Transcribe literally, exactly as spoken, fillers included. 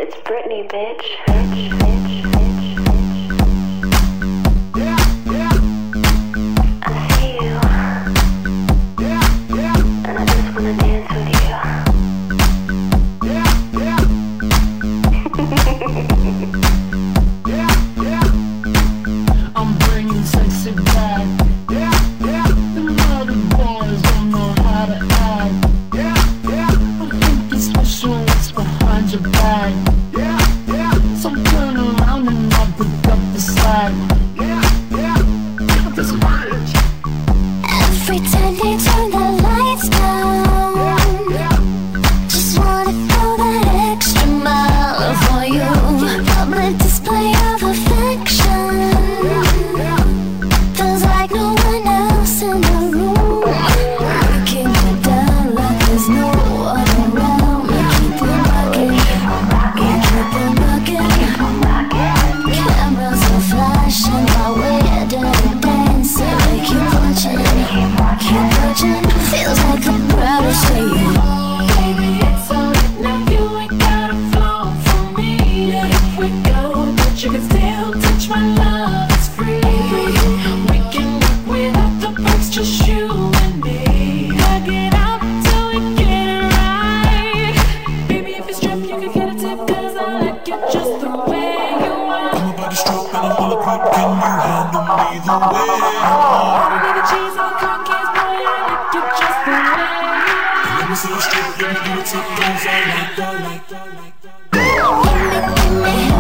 It's Britney, bitch. Bitch, bitch, bitch, bitch. Yeah, yeah. I see you. Yeah, yeah. And I just wanna dance with you. Yeah, yeah. Yeah, yeah. I'm bringing sexy back. Yeah, yeah. The mother boys don't know how to act. Yeah, yeah. I think it's special what's behind your back. Yeah, yeah. So turn around and I'll pick up the slack. Yeah, yeah. This bitch. Every time they turn the lights down, just wanna go that extra mile for you. Public display of affection, feels like no one else in the room. Breaking it down like there's no one around. We keep it rocking, we keep it rocking. Cameras are flashing while we're dirty dancing. We keep watching, keep watching. Feels like the crowd is saying, Baby, it's alright now, you ain't gotta flow for me. And if we go, but you can still touch my love, it's free. We can work without the perks, just you and me. Plug it up till we get it right. Baby, if it's drip, you can get a tip, cause I like it just the way you are. I'm about to stroke and I'm full of crap. Can you handle me the way you are? Baby, the cheese on the cookies, boy, I like it just the way you are. Let me see you strip, let me do it tip, cause I like that, like that, like that. gimme, gimme